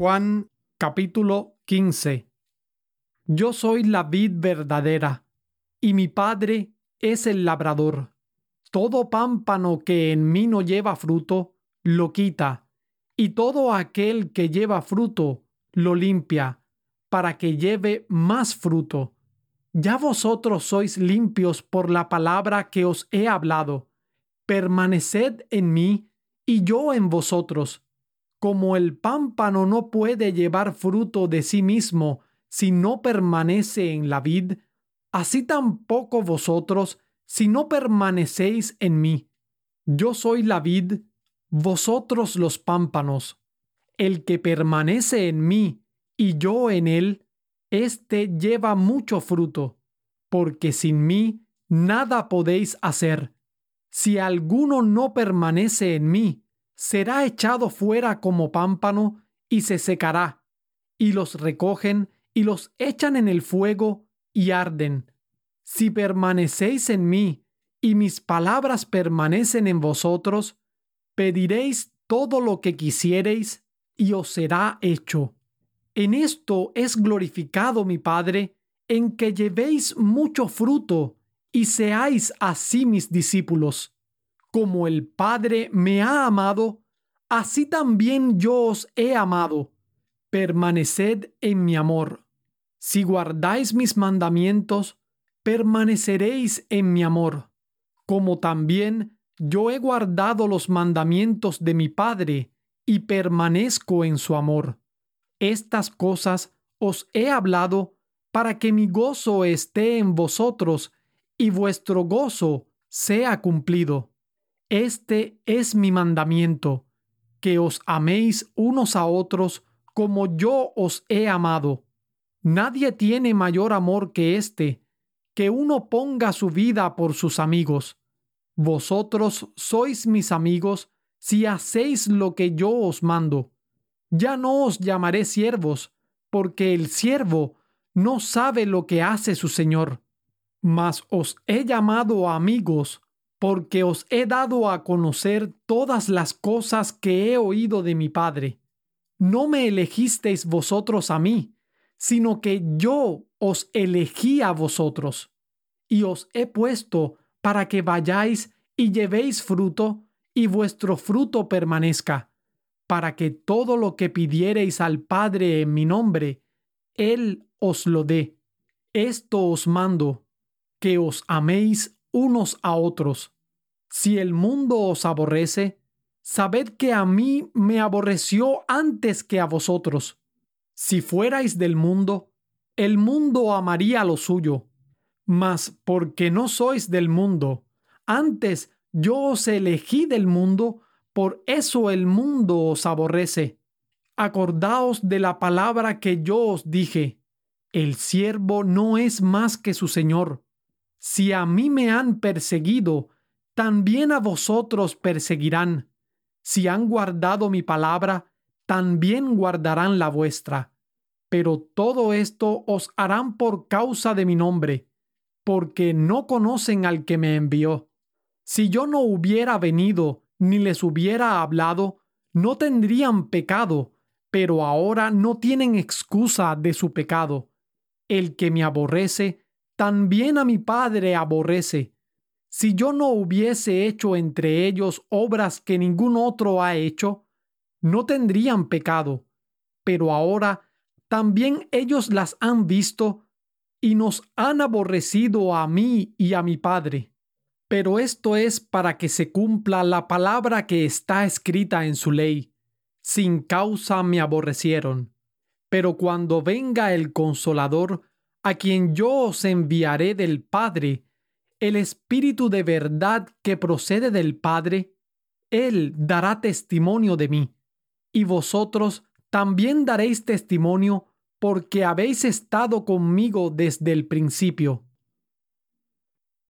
Juan capítulo 15. Yo soy la vid verdadera, y mi Padre es el labrador. Todo pámpano que en mí no lleva fruto, lo quita, y todo aquel que lleva fruto, lo limpia, para que lleve más fruto. Ya vosotros sois limpios por la palabra que os he hablado. Permaneced en mí, y yo en vosotros. Como el pámpano no puede llevar fruto de sí mismo si no permanece en la vid, así tampoco vosotros si no permanecéis en mí. Yo soy la vid, vosotros los pámpanos. El que permanece en mí y yo en él, éste lleva mucho fruto, porque sin mí nada podéis hacer. Si alguno no permanece en mí, será echado fuera como pámpano y se secará, y los recogen y los echan en el fuego y arden. Si permanecéis en mí y mis palabras permanecen en vosotros, pediréis todo lo que quisiereis y os será hecho. En esto es glorificado mi Padre, en que llevéis mucho fruto y seáis así mis discípulos. Como el Padre me ha amado, así también yo os he amado. Permaneced en mi amor. Si guardáis mis mandamientos, permaneceréis en mi amor, como también yo he guardado los mandamientos de mi Padre y permanezco en su amor. Estas cosas os he hablado para que mi gozo esté en vosotros y vuestro gozo sea cumplido. Este es mi mandamiento, que os améis unos a otros como yo os he amado. Nadie tiene mayor amor que este, que uno ponga su vida por sus amigos. Vosotros sois mis amigos si hacéis lo que yo os mando. Ya no os llamaré siervos, porque el siervo no sabe lo que hace su señor. Mas os he llamado amigos, porque os he dado a conocer todas las cosas que he oído de mi Padre. No me elegisteis vosotros a mí, sino que yo os elegí a vosotros, y os he puesto para que vayáis y llevéis fruto, y vuestro fruto permanezca, para que todo lo que pidiereis al Padre en mi nombre, Él os lo dé. Esto os mando, que os améis unos a otros. Si el mundo os aborrece, sabed que a mí me aborreció antes que a vosotros. Si fuerais del mundo, el mundo amaría lo suyo. Mas porque no sois del mundo, antes yo os elegí del mundo, por eso el mundo os aborrece. Acordaos de la palabra que yo os dije: el siervo no es más que su señor. Si a mí me han perseguido, también a vosotros perseguirán. Si han guardado mi palabra, también guardarán la vuestra. Pero todo esto os harán por causa de mi nombre, porque no conocen al que me envió. Si yo no hubiera venido ni les hubiera hablado, no tendrían pecado, pero ahora no tienen excusa de su pecado. El que me aborrece, también a mi Padre aborrece. Si yo no hubiese hecho entre ellos obras que ningún otro ha hecho, no tendrían pecado. Pero ahora también ellos las han visto y nos han aborrecido a mí y a mi Padre. Pero esto es para que se cumpla la palabra que está escrita en su ley: sin causa me aborrecieron. Pero cuando venga el Consolador, a quien yo os enviaré del Padre, el Espíritu de verdad que procede del Padre, Él dará testimonio de mí. Y vosotros también daréis testimonio, porque habéis estado conmigo desde el principio.